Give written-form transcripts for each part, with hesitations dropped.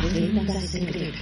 Agenda secreta.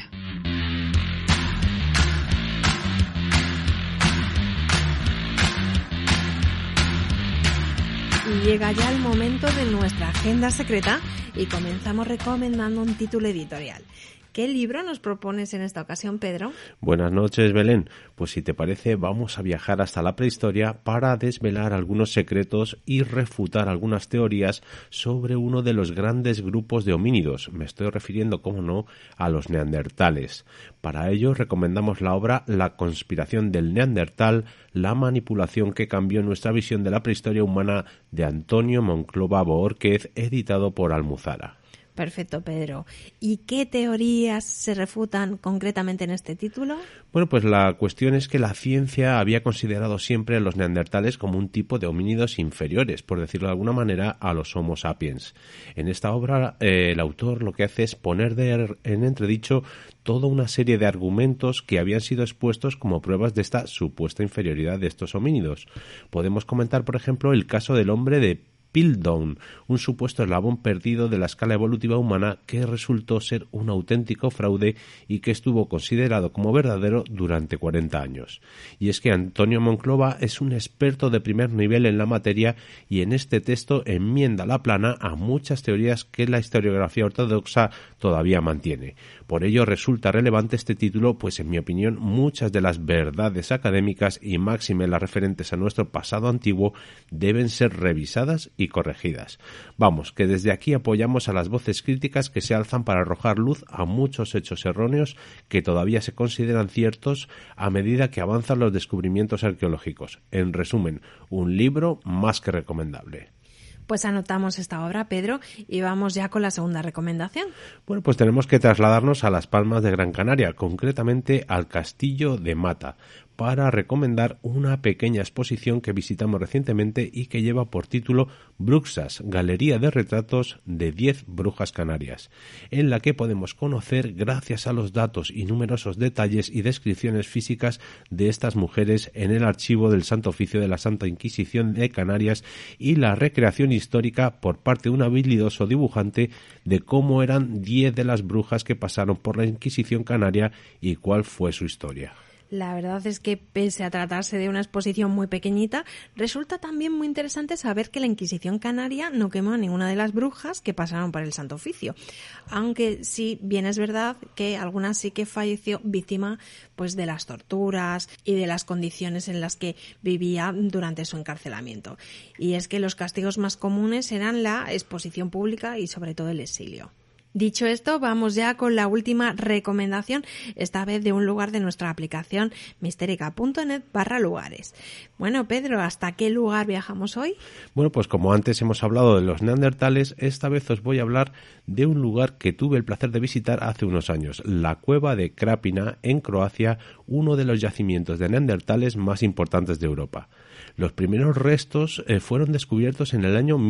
Y llega ya el momento de nuestra agenda secreta y comenzamos recomendando un título editorial. ¿Qué libro nos propones en esta ocasión, Pedro? Buenas noches, Belén. Pues si te parece, vamos a viajar hasta la prehistoria para desvelar algunos secretos y refutar algunas teorías sobre uno de los grandes grupos de homínidos. Me estoy refiriendo, cómo no, a los neandertales. Para ello recomendamos la obra La conspiración del Neandertal, la manipulación que cambió nuestra visión de la prehistoria humana, de Antonio Monclova Boórquez, editado por Almuzara. Perfecto, Pedro. ¿Y qué teorías se refutan concretamente en este título? Bueno, pues la cuestión es que la ciencia había considerado siempre a los neandertales como un tipo de homínidos inferiores, por decirlo de alguna manera, a los Homo sapiens. En esta obra, el autor lo que hace es poner en entredicho toda una serie de argumentos que habían sido expuestos como pruebas de esta supuesta inferioridad de estos homínidos. Podemos comentar, por ejemplo, el caso del hombre de Piltdown, un supuesto eslabón perdido de la escala evolutiva humana que resultó ser un auténtico fraude y que estuvo considerado como verdadero durante 40 años. Y es que Antonio Monclova es un experto de primer nivel en la materia y en este texto enmienda la plana a muchas teorías que la historiografía ortodoxa todavía mantiene. Por ello resulta relevante este título, pues en mi opinión muchas de las verdades académicas y máxime las referentes a nuestro pasado antiguo deben ser revisadas y corregidas. Vamos, que desde aquí apoyamos a las voces críticas que se alzan para arrojar luz a muchos hechos erróneos que todavía se consideran ciertos a medida que avanzan los descubrimientos arqueológicos. En resumen, un libro más que recomendable. Pues anotamos esta obra, Pedro, y vamos ya con la segunda recomendación. Bueno, pues tenemos que trasladarnos a Las Palmas de Gran Canaria, concretamente al Castillo de Mata, para recomendar una pequeña exposición que visitamos recientemente y que lleva por título Bruxas, Galería de Retratos de 10 Brujas Canarias, en la que podemos conocer, gracias a los datos y numerosos detalles y descripciones físicas de estas mujeres en el archivo del Santo Oficio de la Santa Inquisición de Canarias y la recreación histórica por parte de un habilidoso dibujante de cómo eran 10 de las brujas que pasaron por la Inquisición canaria y cuál fue su historia. La verdad es que, pese a tratarse de una exposición muy pequeñita, resulta también muy interesante saber que la Inquisición canaria no quemó a ninguna de las brujas que pasaron por el Santo Oficio. Aunque sí, bien es verdad que algunas sí que falleció víctima pues de las torturas y de las condiciones en las que vivía durante su encarcelamiento. Y es que los castigos más comunes eran la exposición pública y sobre todo el exilio. Dicho esto, vamos ya con la última recomendación, esta vez de un lugar de nuestra aplicación misterica.net/lugares. Bueno, Pedro, ¿hasta qué lugar viajamos hoy? Bueno, pues como antes hemos hablado de los neandertales, esta vez os voy a hablar de un lugar que tuve el placer de visitar hace unos años, la cueva de Krapina, en Croacia, uno de los yacimientos de neandertales más importantes de Europa. Los primeros restos fueron descubiertos en el año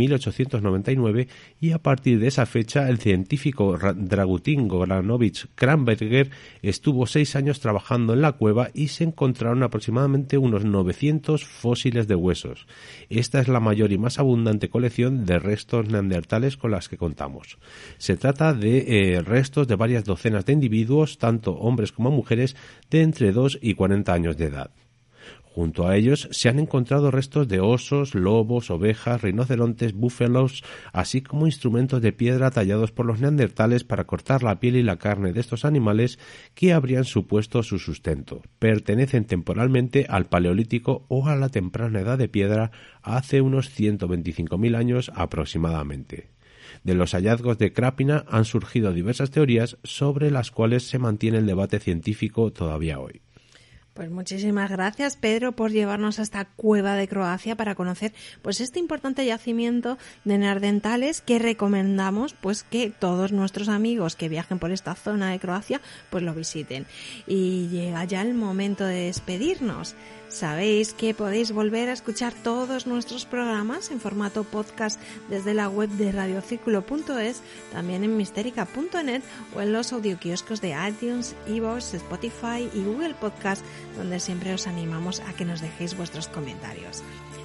1899 y a partir de esa fecha el científico Dragutin Goranovich Kramberger estuvo 6 años trabajando en la cueva y se encontraron aproximadamente unos 900 fósiles de huesos. Esta es la mayor y más abundante colección de restos neandertales con las que contamos. Se trata de restos de varias docenas de individuos, tanto hombres como mujeres, de entre 2 y 40 años de edad. Junto a ellos se han encontrado restos de osos, lobos, ovejas, rinocerontes, búfalos, así como instrumentos de piedra tallados por los neandertales para cortar la piel y la carne de estos animales que habrían supuesto su sustento. Pertenecen temporalmente al Paleolítico o a la temprana edad de piedra hace unos 125.000 años aproximadamente. De los hallazgos de Krapina han surgido diversas teorías sobre las cuales se mantiene el debate científico todavía hoy. Pues muchísimas gracias, Pedro, por llevarnos a esta cueva de Croacia para conocer pues este importante yacimiento de neandertales que recomendamos pues que todos nuestros amigos que viajen por esta zona de Croacia pues lo visiten. Y llega ya el momento de despedirnos. Sabéis que podéis volver a escuchar todos nuestros programas en formato podcast desde la web de radiocírculo.es, también en misterica.net o en los audioquioscos de iTunes, iVoox, Spotify y Google Podcast, donde siempre os animamos a que nos dejéis vuestros comentarios.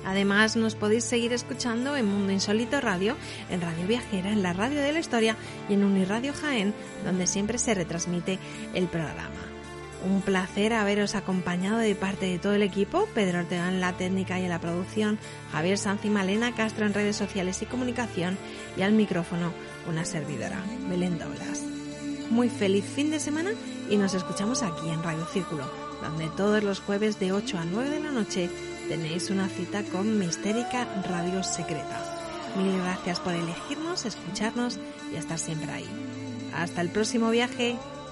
Además, nos podéis seguir escuchando en Mundo Insólito Radio, en Radio Viajera, en la Radio de la Historia y en Uniradio Jaén, donde siempre se retransmite el programa. Un placer haberos acompañado de parte de todo el equipo, Pedro Ortega en la técnica y en la producción, Javier Sanz y Malena Castro en redes sociales y comunicación, y al micrófono una servidora, Belén Daulas. Muy feliz fin de semana y nos escuchamos aquí en Radio Círculo, donde todos los jueves de 8 a 9 de la noche tenéis una cita con Mistérica Radio Secreta. Mil gracias por elegirnos, escucharnos y estar siempre ahí. Hasta el próximo viaje.